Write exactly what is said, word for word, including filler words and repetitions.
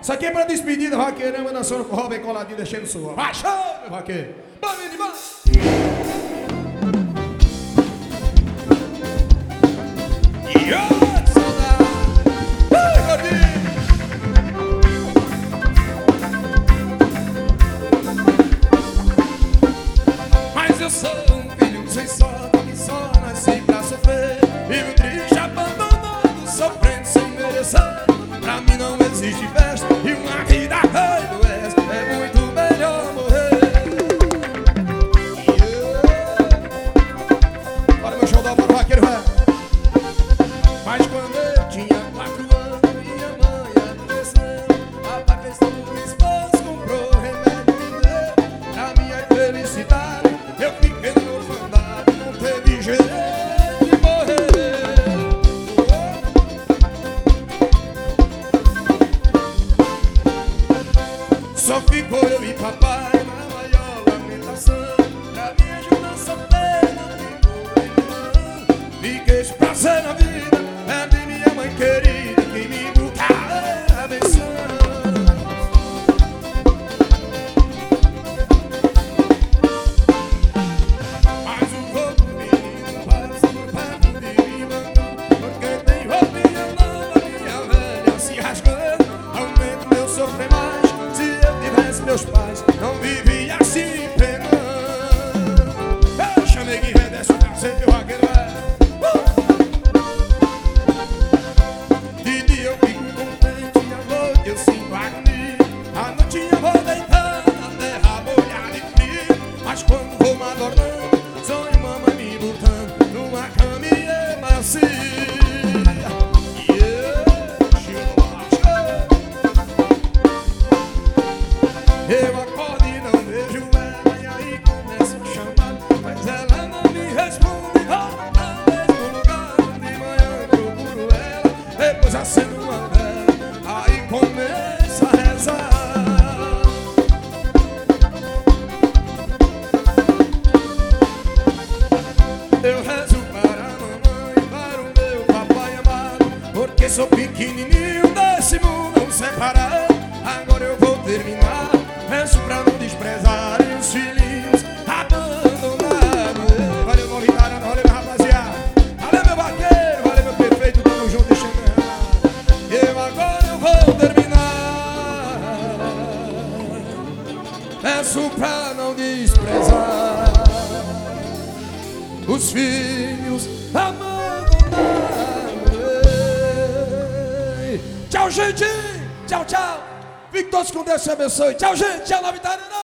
Isso aqui é pra despedida, vaqueirama, dançando com o Robin coladinho, deixando sua. Vai, show, meu vaqueiro. Vamos, menino, vamos. E ô, que saudade. Ai, gordinho. Mas eu sou um filho sem sorte, que só nasci pra sofrer. Vivo triste, abandonado, sofrendo sem merecer. Pra mim não existe festa e uma vida rei do oeste. É muito melhor morrer. Yeah. Bora meu show da bora vaqueiro, velho. Mas quando eu tinha quatro anos, minha mãe adoeceu. A questão do esposo comprou remédio e me deu. Na minha felicidade eu fiquei no orfanato, não teve jeito de morrer. Só ficou eu e papai na maior lamentação. Pra me ajudar a sofrer, não ficou irmão. Fiquei esse prazer na vida, é de minha mãe querida, que me buscar a benção. Mas o corpo menino passa por perto de mim, porque tem roupinha nova, minha velha se rasgando. Aumento meu sofrer mais. Se eu tivesse meus pais, não vivia assim penando. Eu chamei que desce o cacete, o vaqueiro é. De dia eu fico contente, à noite eu sinto agonia. À noite eu vou deitando, a terra molhada e fria. Mas quando vou me adornando, sonho mamãe me botando numa caminha macia. Eu acordo e não vejo ela, e aí começo a chamar, mas ela não me responde. Volta ao mesmo lugar, de manhã procuro ela, depois acendo uma vela, aí começa a rezar. Eu rezo para a mamãe, para o meu papai amado, porque sou pequenininho desse mundo separado. Agora eu vou terminar, peço pra não desprezarem os filhinhos abandonados. Valeu, novidade, valeu, meu rapaziada. Valeu, meu vaqueiro, valeu, meu prefeito, tamo junto, deixando errado. Eu agora eu vou terminar, peço pra não desprezar os filhos abandonados. Tchau, gente, tchau, tchau. Fiquem todos com Deus, te abençoe. Tchau, gente. Tchau, novidade.